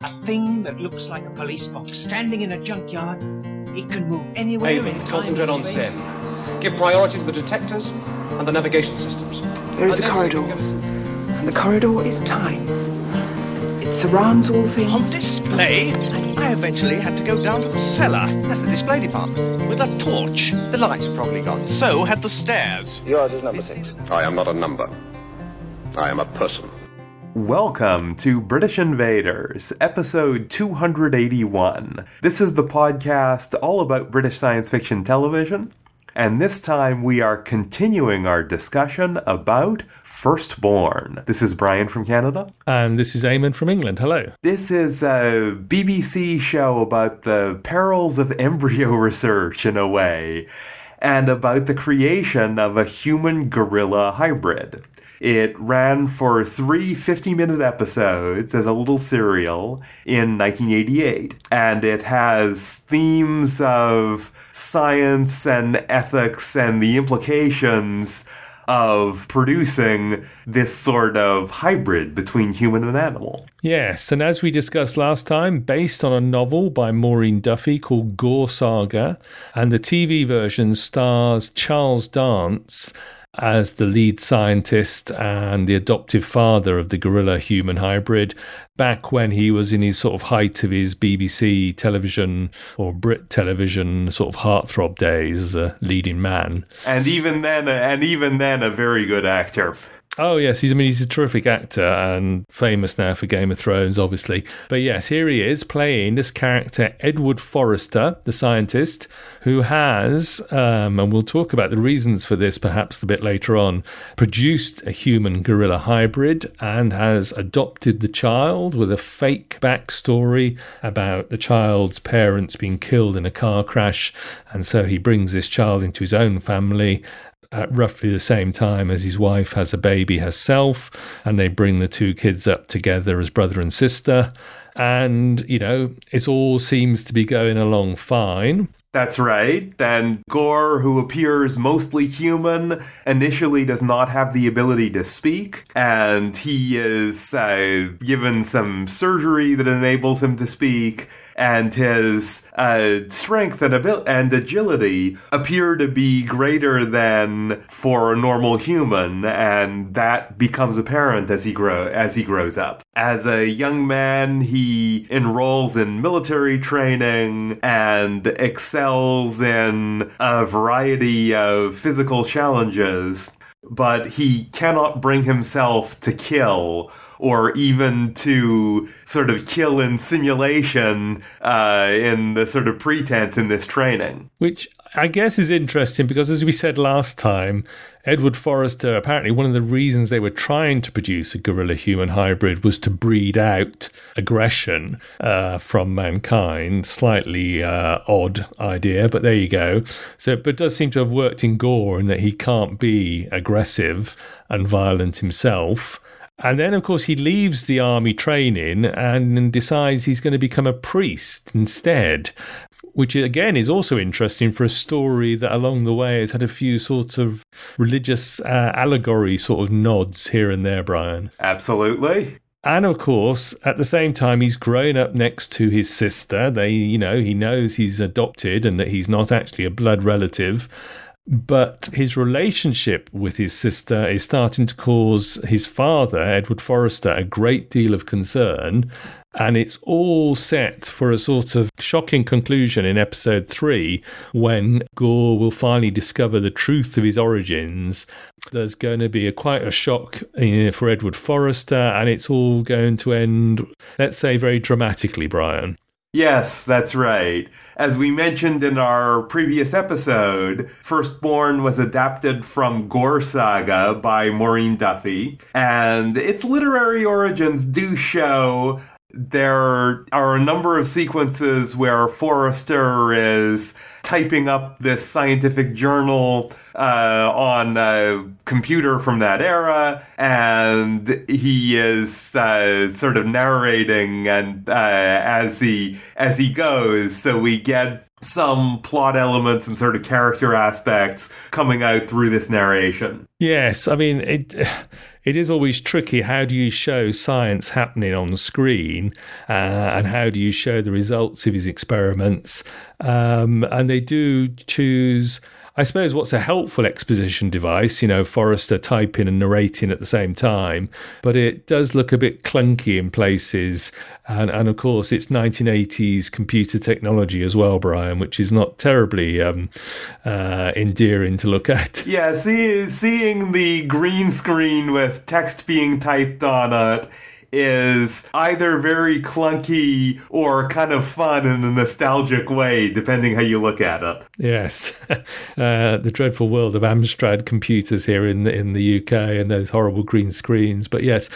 A thing that looks like a police box standing in a junkyard. It can move anywhere. Haven, concentrate on Sen. Give priority to the detectors and the navigation systems. There is a corridor, and the corridor is time. It surrounds all things. On display, I eventually had to go down to the cellar. That's the display department. With a torch. The lights are probably gone. So had the stairs. Yours is number 6. I am not a number. I am a person. Welcome to British Invaders, episode 281. This is the podcast all about British science fiction television, and this time we are continuing our discussion about Firstborn. This is Brian from Canada. And this is Eamon from England. Hello. This is a BBC show about the perils of embryo research, in a way, and about the creation of a human-gorilla hybrid. It ran for 3 50-minute episodes as a little serial in 1988. And it has themes of science and ethics and the implications of producing this sort of hybrid between human and animal. Yes, and as we discussed last time, based on a novel by Maureen Duffy called Gore Saga, and the TV version stars Charles Dance as the lead scientist and the adoptive father of the gorilla-human hybrid, back when he was in his sort of height of his BBC television or Brit television sort of heartthrob days as a leading man. And even then, a very good actor. Oh, yes. He's a terrific actor and famous now for Game of Thrones, obviously. But yes, here he is playing this character, Edward Forrester, the scientist, who has, and we'll talk about the reasons for this perhaps a bit later on, produced a human-gorilla hybrid and has adopted the child with a fake backstory about the child's parents being killed in a car crash. And so he brings this child into his own family at roughly the same time as his wife has a baby herself, and they bring the two kids up together as brother and sister. And, you know, it all seems to be going along fine. That's right. And Gore, who appears mostly human, initially does not have the ability to speak, and he is given some surgery that enables him to speak, and his strength and agility appear to be greater than for a normal human, and that becomes apparent as he grows up. As a young man, he enrolls in military training and excels in a variety of physical challenges, but he cannot bring himself to kill, or even to sort of kill in simulation in the sort of pretense in this training. Which I guess is interesting because, as we said last time, Edward Forrester, apparently one of the reasons they were trying to produce a gorilla-human hybrid was to breed out aggression from mankind. Slightly odd idea, but there you go. So, but it does seem to have worked in Gore in that he can't be aggressive and violent himself. And then, of course, he leaves the army training and decides he's going to become a priest instead, which, again, is also interesting for a story that along the way has had a few sorts of religious allegory sort of nods here and there, Brian. Absolutely. And, of course, at the same time, he's grown up next to his sister. He knows he's adopted and that he's not actually a blood relative. But his relationship with his sister is starting to cause his father, Edward Forrester, a great deal of concern. And it's all set for a sort of shocking conclusion in episode 3 when Gore will finally discover the truth of his origins. There's going to be quite a shock for Edward Forrester, and it's all going to end, let's say, very dramatically, Brian. Yes, that's right. As we mentioned in our previous episode, Firstborn was adapted from Gore Saga by Maureen Duffy, and its literary origins do show there are a number of sequences where Forrester is typing up this scientific journal on a computer from that era, and he is sort of narrating and as he goes. So we get some plot elements and sort of character aspects coming out through this narration. Yes, I mean, it is always tricky. How do you show science happening on screen, and how do you show the results of his experiments? And they do choose, I suppose, what's a helpful exposition device, Forrester typing and narrating at the same time, but it does look a bit clunky in places. And of course, it's 1980s computer technology as well, Brian, which is not terribly endearing to look at. Yeah, seeing the green screen with text being typed on it is either very clunky or kind of fun in a nostalgic way, depending how you look at it. Yes, the dreadful world of Amstrad computers here in the UK and those horrible green screens. But yes,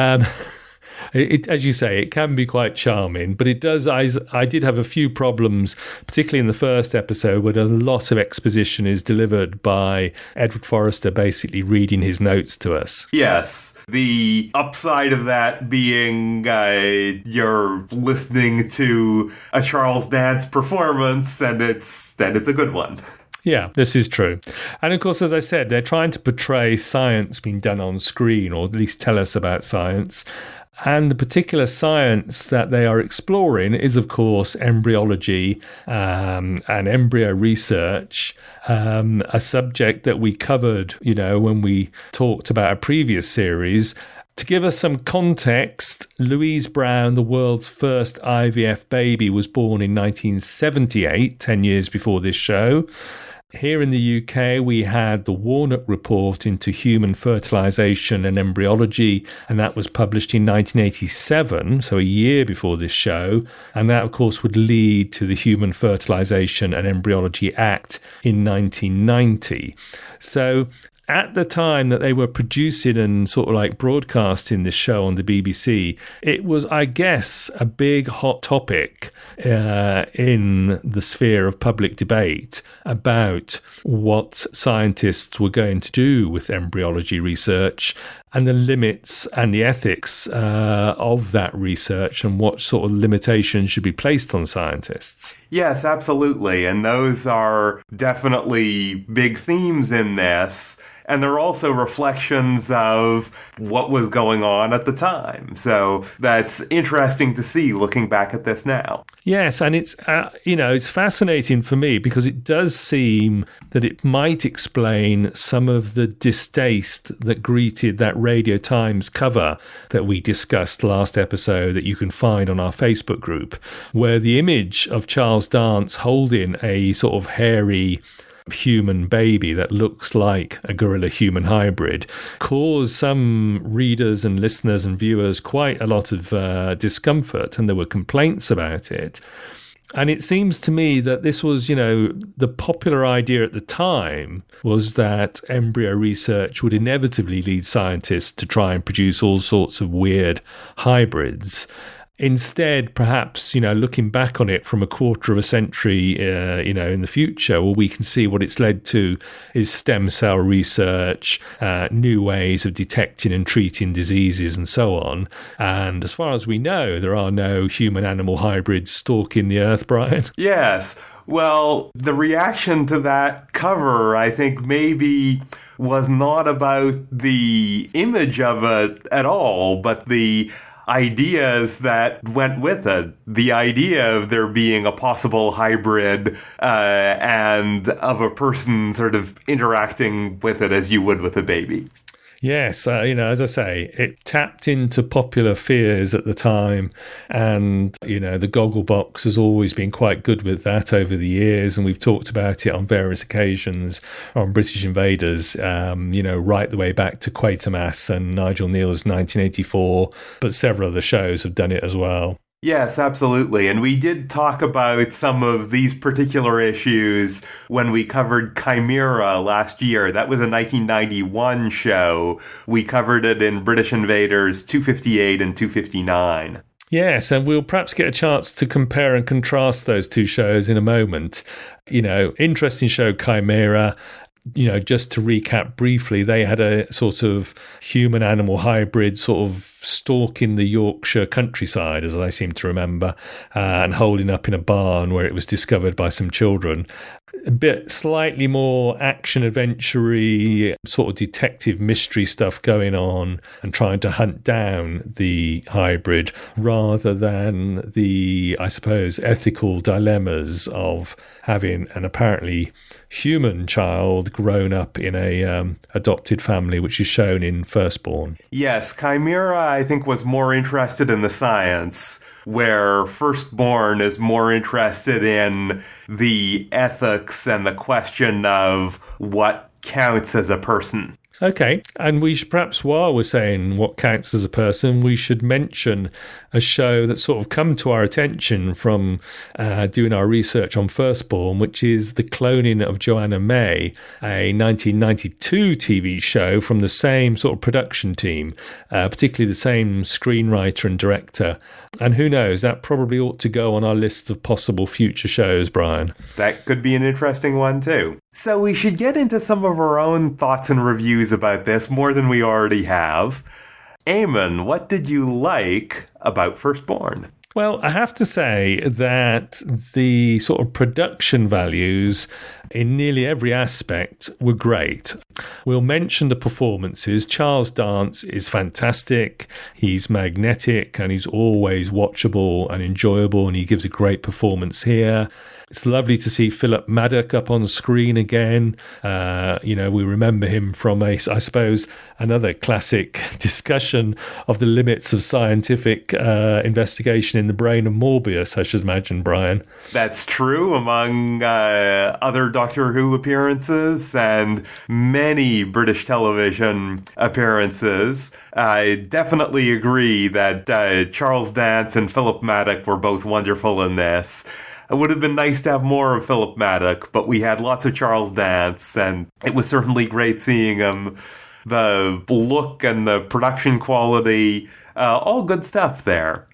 as you say, it can be quite charming, but it does. I did have a few problems, particularly in the first episode, where a lot of exposition is delivered by Edward Forrester basically reading his notes to us. Yes. The upside of that being you're listening to a Charles Dance performance, and it's a good one. Yeah, this is true. And of course, as I said, they're trying to portray science being done on screen, or at least tell us about science. And the particular science that they are exploring is, of course, embryology and embryo research, a subject that we covered, when we talked about a previous series. To give us some context, Louise Brown, the world's first IVF baby, was born in 1978, 10 years before this show. Here in the UK, we had the Warnock Report into Human Fertilisation and Embryology, and that was published in 1987, so a year before this show. And that, of course, would lead to the Human Fertilisation and Embryology Act in 1990. So at the time that they were producing and sort of like broadcasting this show on the BBC, it was, I guess, a big hot topic in the sphere of public debate about what scientists were going to do with embryology research and the limits and the ethics of that research and what sort of limitations should be placed on scientists. Yes, absolutely. And those are definitely big themes in this. And they're also reflections of what was going on at the time. So that's interesting to see looking back at this now. Yes, and it's it's fascinating for me because it does seem that it might explain some of the distaste that greeted that Radio Times cover that we discussed last episode that you can find on our Facebook group, where the image of Charles Dance holding a sort of hairy human baby that looks like a gorilla-human hybrid caused some readers and listeners and viewers quite a lot of discomfort, and there were complaints about it. And it seems to me that this was, the popular idea at the time was that embryo research would inevitably lead scientists to try and produce all sorts of weird hybrids. Instead, perhaps, looking back on it from a quarter of a century, in the future, well, we can see what it's led to is stem cell research, new ways of detecting and treating diseases and so on. And as far as we know, there are no human-animal hybrids stalking the earth, Brian. Yes. Well, the reaction to that cover, I think, maybe was not about the image of it at all, but the ideas that went with it. The idea of there being a possible hybrid and of a person sort of interacting with it as you would with a baby. Yes, as I say, it tapped into popular fears at the time, and, the Gogglebox has always been quite good with that over the years, and we've talked about it on various occasions on British Invaders, right the way back to Quatermass and Nigel Neal's 1984, but several other shows have done it as well. Yes, absolutely. And we did talk about some of these particular issues when we covered Chimera last year. That was a 1991 show. We covered it in British Invaders 258 and 259. Yes, and we'll perhaps get a chance to compare and contrast those two shows in a moment. Interesting show, Chimera. Just to recap briefly, they had a sort of human-animal hybrid sort of stalking the Yorkshire countryside, as I seem to remember, and holding up in a barn where it was discovered by some children. A bit slightly more action adventure-y, sort of detective mystery stuff going on and trying to hunt down the hybrid rather than the, I suppose, ethical dilemmas of having an apparently human child grown up in a adopted family, which is shown in Firstborn. Yes, Chimera, I think, was more interested in the science, where Firstborn is more interested in the ethics and the question of what counts as a person. Okay, and we should perhaps, while we're saying what counts as a person, we should mention a show that's sort of come to our attention from doing our research on Firstborn, which is The Cloning of Joanna May, a 1992 TV show from the same sort of production team, particularly the same screenwriter and director. And who knows, that probably ought to go on our list of possible future shows, Brian. That could be an interesting one too. So we should get into some of our own thoughts and reviews about this, more than we already have. Eamon, what did you like about Firstborn? Well, I have to say that the sort of production values in nearly every aspect were great. We'll mention the performances. Charles Dance is fantastic. He's magnetic and he's always watchable and enjoyable, and he gives a great performance here. It's lovely to see Philip Maddock up on screen again. We remember him from, I suppose, another classic discussion of the limits of scientific investigation in The Brain of Morbius, I should imagine, Brian. That's true, among other Doctor Who appearances and many British television appearances. I definitely agree that Charles Dance and Philip Maddock were both wonderful in this. It would have been nice to have more of Philip Maddock, but we had lots of Charles Dance, and it was certainly great seeing him. The look and the production quality, all good stuff there.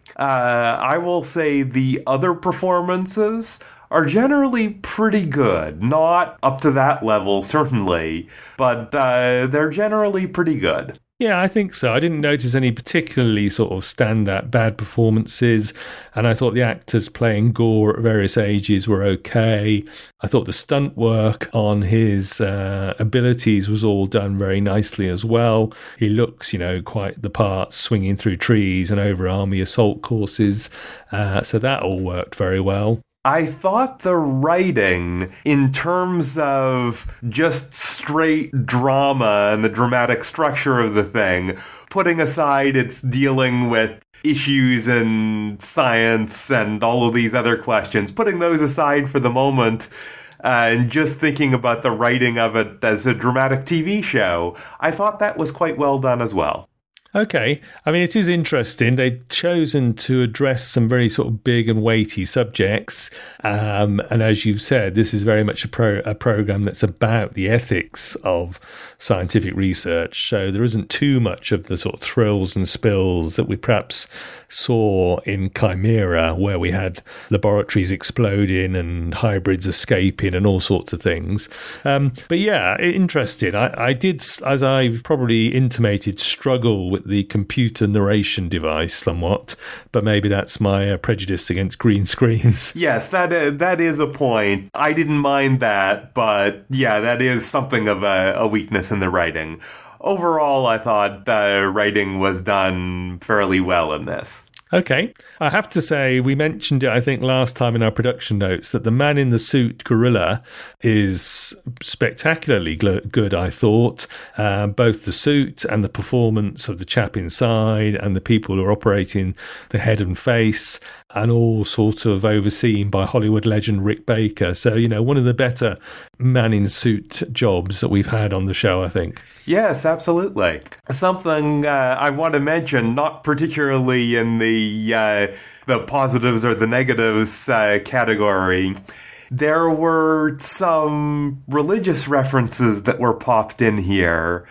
I will say the other performances are generally pretty good. Not up to that level, certainly, but they're generally pretty good. Yeah, I think so. I didn't notice any particularly sort of standout bad performances, and I thought the actors playing Gore at various ages were okay. I thought the stunt work on his abilities was all done very nicely as well. He looks, quite the part, swinging through trees and over army assault courses, so that all worked very well. I thought the writing, in terms of just straight drama and the dramatic structure of the thing, putting aside its dealing with issues in science and all of these other questions, putting those aside for the moment, and just thinking about the writing of it as a dramatic TV show, I thought that was quite well done as well. Okay. I mean, it is interesting. They've chosen to address some very sort of big and weighty subjects. And as you've said, this is very much a program that's about the ethics of scientific research. So there isn't too much of the sort of thrills and spills that we perhaps saw in Chimera, where we had laboratories exploding and hybrids escaping and all sorts of things. But yeah, interesting. I did, as I've probably intimated, struggle with the computer narration device somewhat, but maybe that's my prejudice against green screens. Yes, that is a point. I didn't mind that, but yeah, that is something of a weakness in the writing. Overall, I thought the writing was done fairly well in this. Okay. I have to say, we mentioned it, I think, last time in our production notes, that the man in the suit, Gorilla, is spectacularly good, I thought. Both the suit and the performance of the chap inside and the people who are operating the head and face, and all sort of overseen by Hollywood legend Rick Baker. So, one of the better man-in-suit jobs that we've had on the show, I think. Yes, absolutely. Something I want to mention, not particularly in the positives or the negatives category, there were some religious references that were popped in here.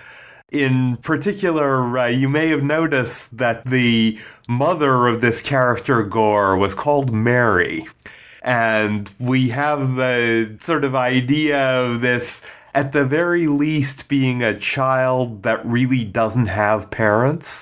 In particular, you may have noticed that the mother of this character, Gore, was called Mary. And we have the sort of idea of this, at the very least, being a child that really doesn't have parents.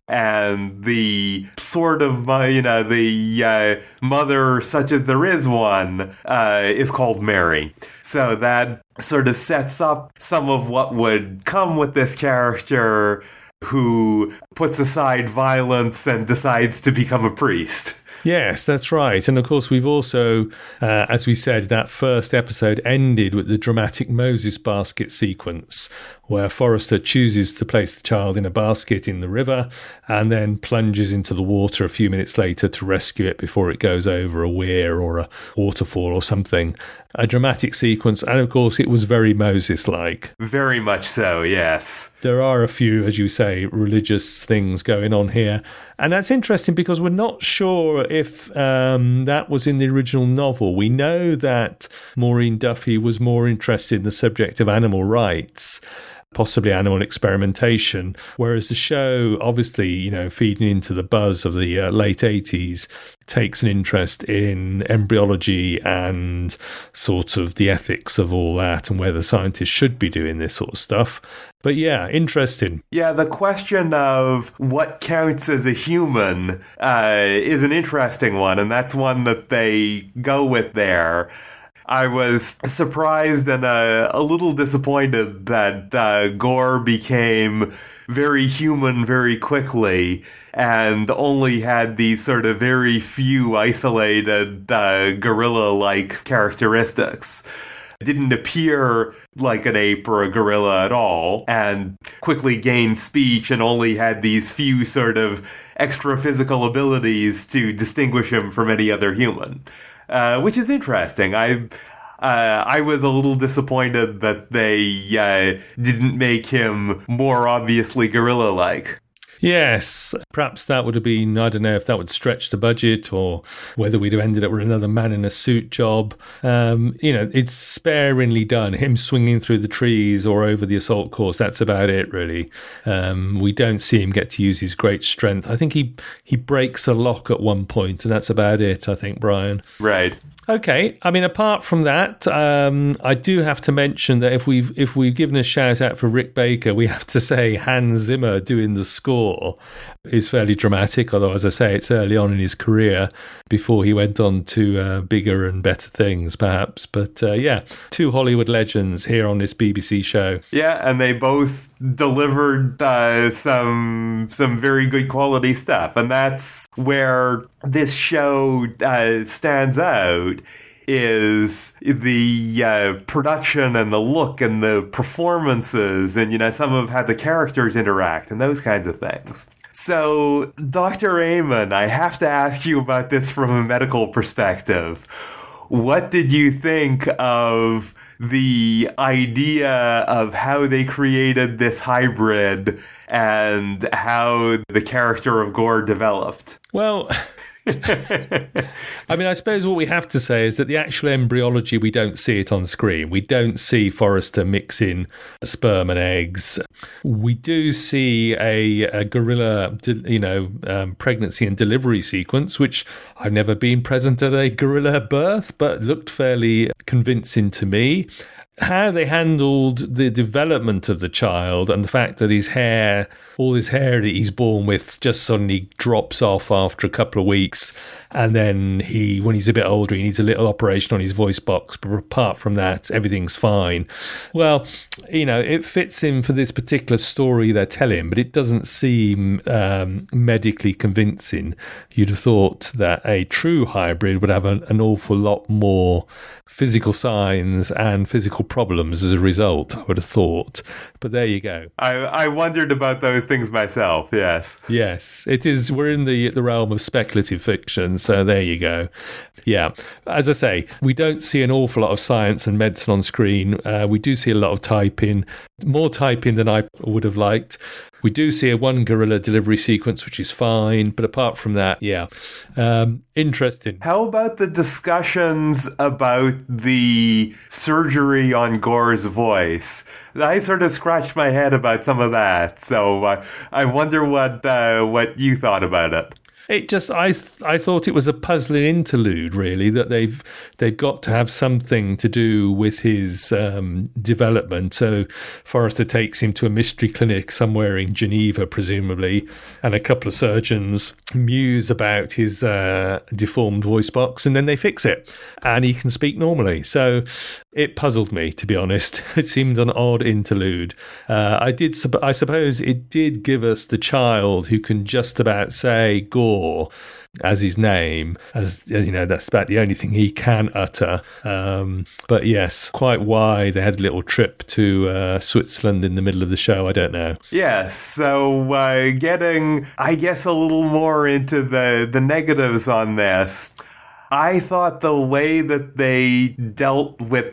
and the sort of, the mother, such as there is one, is called Mary. So that sort of sets up some of what would come with this character who puts aside violence and decides to become a priest. Yes, that's right. And of course, we've also, as we said, that first episode ended with the dramatic Moses basket sequence, where Forrester chooses to place the child in a basket in the river and then plunges into the water a few minutes later to rescue it before it goes over a weir or a waterfall or something. A dramatic sequence, and of course it was very Moses-like. Very much so, yes. There are a few, as you say, religious things going on here. And that's interesting because we're not sure if that was in the original novel. We know that Maureen Duffy was more interested in the subject of animal rights, possibly animal experimentation, whereas the show, obviously, feeding into the buzz of the late 80s, takes an interest in embryology and sort of the ethics of all that and whether scientists should be doing this sort of stuff. But yeah, interesting. Yeah, the question of what counts as a human is an interesting one, and that's one that they go with there. I was surprised and a little disappointed that Gore became very human very quickly and only had these sort of very few isolated gorilla-like characteristics. Didn't appear like an ape or a gorilla at all, and quickly gained speech and only had these few sort of extra physical abilities to distinguish him from any other human. Which is interesting. I was a little disappointed that they didn't make him more obviously gorilla-like. Yes, perhaps that would have been, I don't know if that would stretch the budget or whether we'd have ended up with another man in a suit job. It's sparingly done. Him swinging through the trees or over the assault course, that's about it, really. We don't see him get to use his great strength. I think he breaks a lock at one point, and that's about it, I think, Brian. Right. Okay, I mean, apart from that, I do have to mention that if we've given a shout out for Rick Baker, we have to say Hans Zimmer doing the score is fairly dramatic. Although, as I say, it's early on in his career before he went on to bigger and better things, perhaps. But yeah, two Hollywood legends here on this BBC show. Yeah, and they both delivered some very good quality stuff, and that's where this show stands out. Is the production and the look and the performances, and some of how the characters interact and those kinds of things. So, Dr. Amen, I have to ask you about this from a medical perspective. What did you think of the idea of how they created this hybrid and how the character of Gore developed? Well, I mean, I suppose what we have to say is that the actual embryology, we don't see it on screen. We don't see Forrester mixing sperm and eggs. We do see a gorilla, pregnancy and delivery sequence, which I've never been present at a gorilla birth, but looked fairly convincing to me. How they handled the development of the child and the fact that all his hair that he's born with just suddenly drops off after a couple of weeks. And then when he's a bit older, he needs a little operation on his voice box. But apart from that, everything's fine. Well, it fits in for this particular story they're telling, but it doesn't seem medically convincing. You'd have thought that a true hybrid would have an awful lot more physical signs and physical problems as a result, I would have thought. But there you go. I wondered about those things myself, yes. Yes, it is. We're in the realm of speculative fiction, so there you go. Yeah, as I say, we don't see an awful lot of science and medicine on screen. We do see a lot of typing, more typing than I would have liked. We do see a one gorilla delivery sequence, which is fine. But apart from that, yeah, interesting. How about the discussions about the surgery on Gore's voice? I sort of scratched my head about some of that. So I wonder what you thought about it. It just, I thought it was a puzzling interlude, really, that they've got to have something to do with his development. So Forrester takes him to a mystery clinic somewhere in Geneva, presumably, and a couple of surgeons muse about his deformed voice box, and then they fix it, and he can speak normally. So it puzzled me, to be honest. It seemed an odd interlude. I suppose it did give us the child who can just about say Gore as his name, as you know, that's about the only thing he can utter. But yes, quite why they had a little trip to Switzerland in the middle of the show, I don't know. Yes, so getting, I guess, a little more into the negatives on this. I thought the way that they dealt with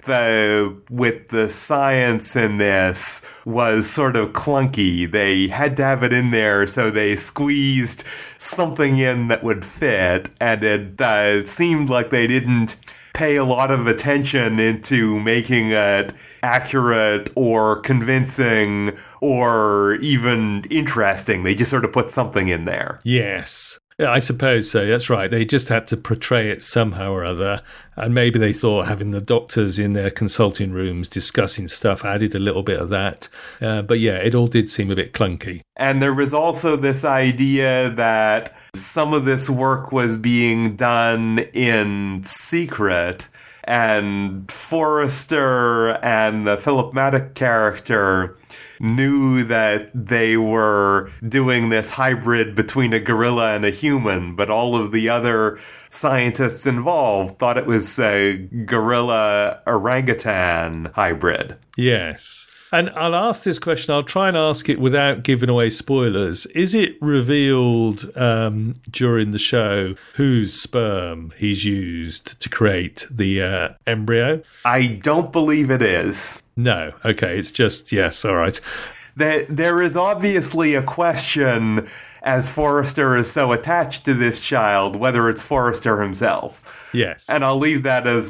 the science in this was sort of clunky. They had to have it in there, so they squeezed something in that would fit, and it seemed like they didn't pay a lot of attention into making it accurate or convincing or even interesting. They just sort of put something in there. Yes. Yeah, I suppose so. That's right. They just had to portray it somehow or other. And maybe they thought having the doctors in their consulting rooms discussing stuff added a little bit of that. But yeah, it all did seem a bit clunky. And there was also this idea that some of this work was being done in secret. And Forrester and the Philip Maddock character knew that they were doing this hybrid between a gorilla and a human, but all of the other scientists involved thought it was a gorilla orangutan hybrid. Yes. And I'll ask this question, I'll try and ask it without giving away spoilers. Is it revealed during the show whose sperm he's used to create the embryo? I don't believe it is. No. Okay, it's just, yes, all right. There is obviously a question, as Forrester is so attached to this child, whether it's Forrester himself. Yes. And I'll leave that as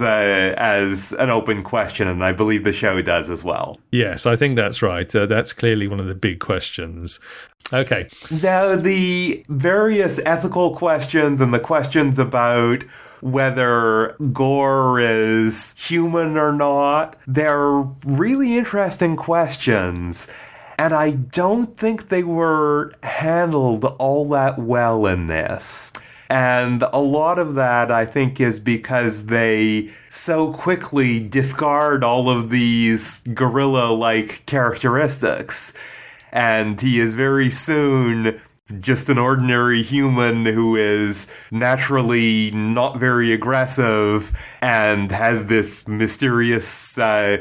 an open question, and I believe the show does as well. Yes, I think that's right. That's clearly one of the big questions. Okay. Now, the various ethical questions and the questions about whether Gore is human or not, they're really interesting questions. And I don't think they were handled all that well in this. And a lot of that, I think, is because they so quickly discard all of these gorilla-like characteristics. And he is very soon just an ordinary human who is naturally not very aggressive and has this mysterious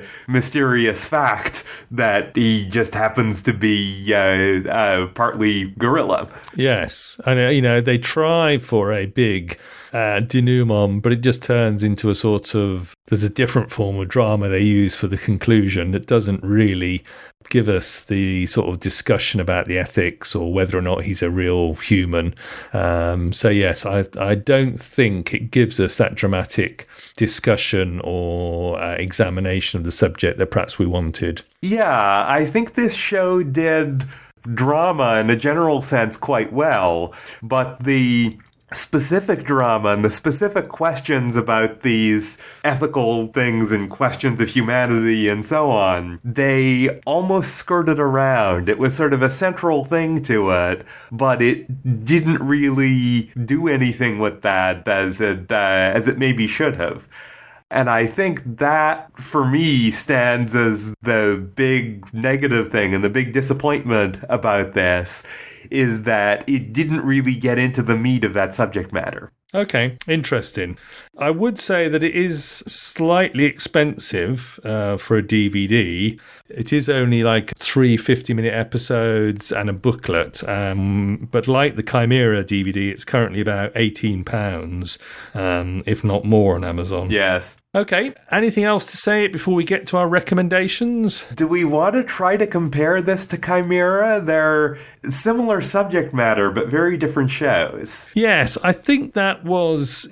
fact that he just happens to be partly gorilla. Yes. And, they try for a big denouement, but it just turns into a sort of, there's a different form of drama they use for the conclusion that doesn't really give us the sort of discussion about the ethics or whether or not he's a real human. So yes, I don't think it gives us that dramatic discussion or examination of the subject that perhaps we wanted. Yeah, I think this show did drama in a general sense quite well, but the specific drama and the specific questions about these ethical things and questions of humanity and so on, they almost skirted around. It was sort of a central thing to it, but it didn't really do anything with that as it maybe should have. And I think that, for me, stands as the big negative thing and the big disappointment about this, is that it didn't really get into the meat of that subject matter. Okay, interesting. I would say that it is slightly expensive for a DVD. It is only like 3 50-minute episodes and a booklet. But like the Chimera DVD, it's currently about £18, if not more, on Amazon. Yes. Okay, anything else to say before we get to our recommendations? Do we want to try to compare this to Chimera? They're similar subject matter, but very different shows. Yes, I think that that was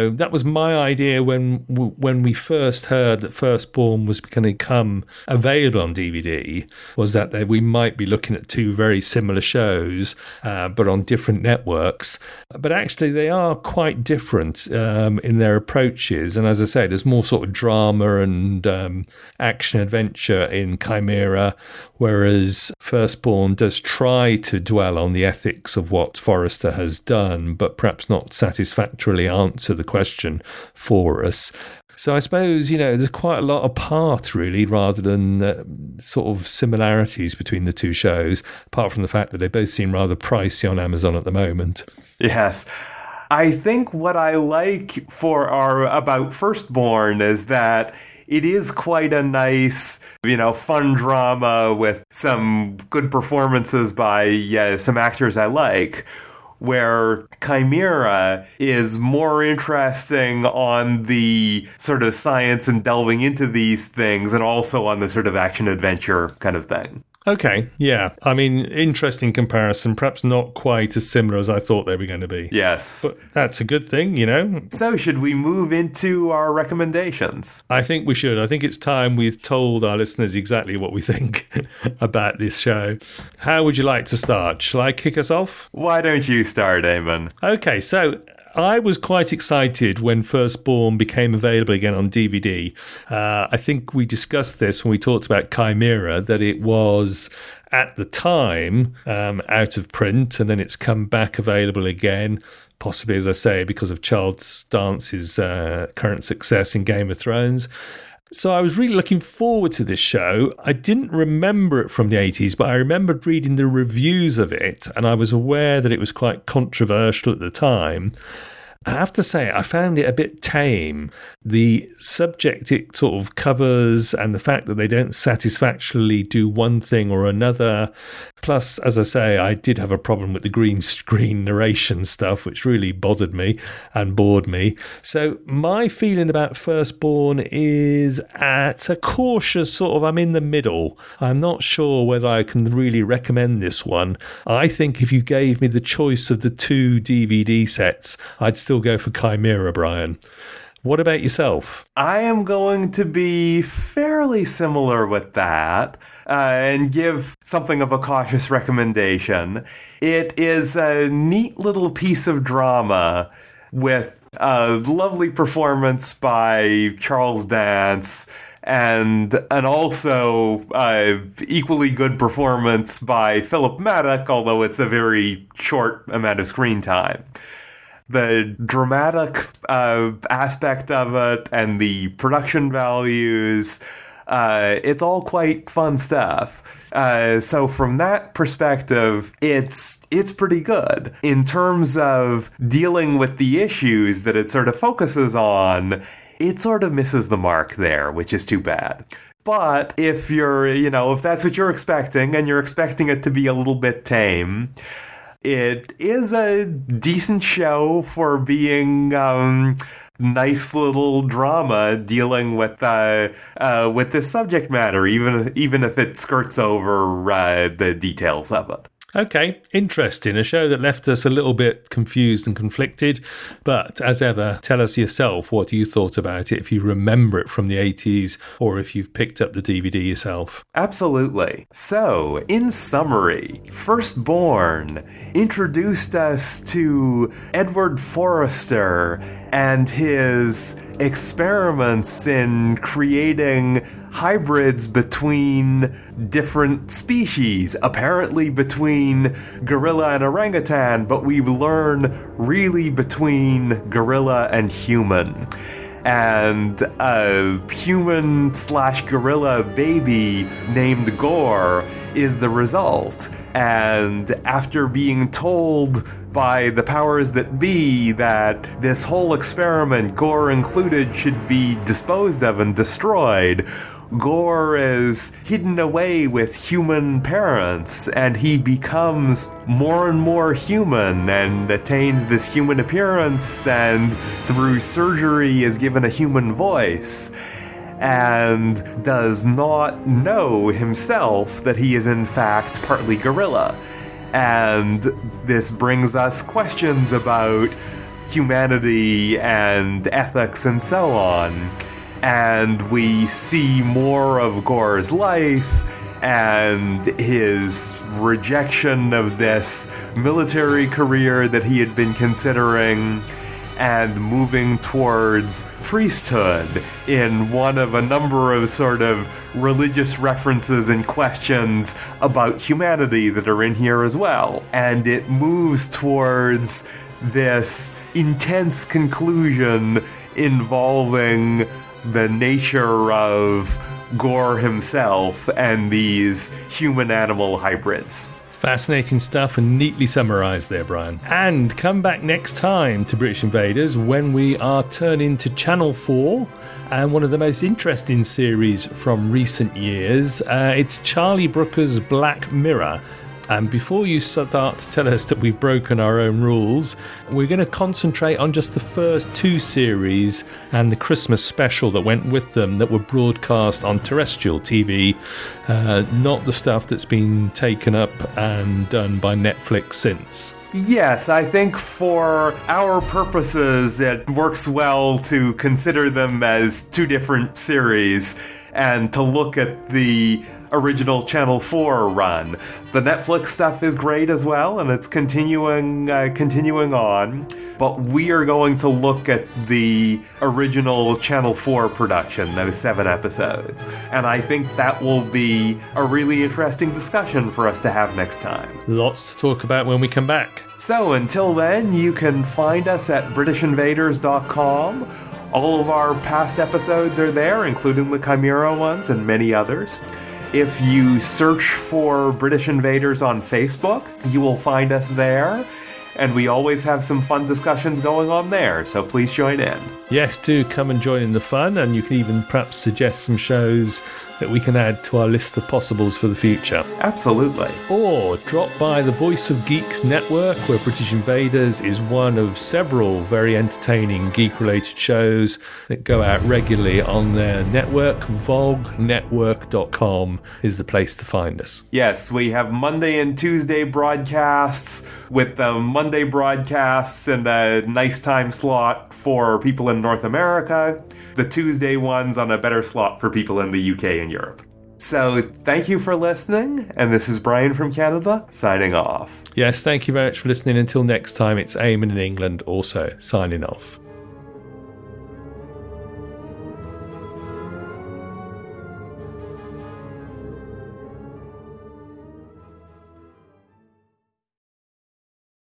my idea when we first heard that Firstborn was going to come available on DVD, was that we might be looking at two very similar shows, but on different networks. But actually, they are quite different in their approaches. And as I say, there's more sort of drama and action adventure in Chimera, whereas Firstborn does try to dwell on the ethics of what Forrester has done, but perhaps not satisfactorily answer the question for us. So I suppose, there's quite a lot apart, really, rather than sort of similarities between the two shows, apart from the fact that they both seem rather pricey on Amazon at the moment. Yes. I think what I like about Firstborn is that it is quite a nice, fun drama with some good performances by some actors I like, where Chimera is more interesting on the sort of science and delving into these things, and also on the sort of action-adventure kind of thing. Okay, yeah. I mean, interesting comparison. Perhaps not quite as similar as I thought they were going to be. Yes. But that's a good thing, So should we move into our recommendations? I think we should. I think it's time we've told our listeners exactly what we think about this show. How would you like to start? Shall I kick us off? Why don't you start, Eamon? Okay, so I was quite excited when Firstborn became available again on DVD. I think we discussed this when we talked about Chimera, that it was at the time out of print, and then it's come back available again, possibly, as I say, because of Charles Dance's current success in Game of Thrones. So I was really looking forward to this show. I didn't remember it from the 80s, but I remembered reading the reviews of it, and I was aware that it was quite controversial at the time. I have to say, I found it a bit tame. The subject it sort of covers and the fact that they don't satisfactorily do one thing or another. Plus, as I say, I did have a problem with the green screen narration stuff, which really bothered me and bored me. So my feeling about Firstborn is at a cautious sort of, I'm in the middle. I'm not sure whether I can really recommend this one. I think if you gave me the choice of the two DVD sets, I'd still go for Chimera, Brian. What about yourself? I am going to be fairly similar with that and give something of a cautious recommendation. It is a neat little piece of drama with a lovely performance by Charles Dance and also equally good performance by Philip Maddock, although it's a very short amount of screen time. The dramatic aspect of it and the production values, it's all quite fun stuff. So from that perspective, it's pretty good. In terms of dealing with the issues that it sort of focuses on, it sort of misses the mark there, which is too bad. But if you're, if that's what you're expecting, and you're expecting it to be a little bit tame, it is a decent show for being nice little drama dealing with this subject matter, even if it skirts over the details of it. Okay, interesting. A show that left us a little bit confused and conflicted. But as ever, tell us yourself what you thought about it, if you remember it from the 80s or if you've picked up the DVD yourself. Absolutely. So, in summary, Firstborn introduced us to Edward Forrester and his experiments in creating hybrids between different species, apparently between gorilla and orangutan, but we learn really between gorilla and human. And a human/gorilla baby named Gore is the result. And after being told by the powers that be that this whole experiment, Gore included, should be disposed of and destroyed, Gore is hidden away with human parents, and he becomes more and more human and attains this human appearance, and through surgery is given a human voice, and does not know himself that he is in fact partly gorilla. And this brings us questions about humanity and ethics and so on. And we see more of Gore's life and his rejection of this military career that he had been considering, and moving towards priesthood in one of a number of sort of religious references and questions about humanity that are in here as well. And it moves towards this intense conclusion involving the nature of Gore himself and these human-animal hybrids. Fascinating stuff and neatly summarised there, Brian. And come back next time to British Invaders when we are turning to Channel 4 and one of the most interesting series from recent years. It's Charlie Brooker's Black Mirror. And before you start to tell us that we've broken our own rules, we're going to concentrate on just the first two series and the Christmas special that went with them that were broadcast on terrestrial TV, not the stuff that's been taken up and done by Netflix since. Yes, I think for our purposes, it works well to consider them as two different series and to look at the original Channel 4 run. The Netflix stuff is great as well, and it's continuing on, but we are going to look at the original Channel 4 production, those 7 episodes, and I think that will be a really interesting discussion for us to have next time. Lots to talk about when we come back. So until then, you can find us at BritishInvaders.com. All of our past episodes are there, including the Chimera ones and many others. If you search for British Invaders on Facebook, you will find us there, and we always have some fun discussions going on there, so please join in. Yes, do come and join in the fun, and you can even perhaps suggest some shows that we can add to our list of possibles for the future. Absolutely. Or drop by the Voice of Geeks network, where British Invaders is one of several very entertaining geek-related shows that go out regularly on their network. vognetwork.com is the place to find us. Yes, we have Monday and Tuesday broadcasts, with the Monday broadcasts and a nice time slot for people in North America, the Tuesday ones on a better slot for people in the UK and Europe. So thank you for listening, and this is Brian from Canada, signing off. Yes, thank you very much for listening. Until next time, it's Eamon in England also signing off.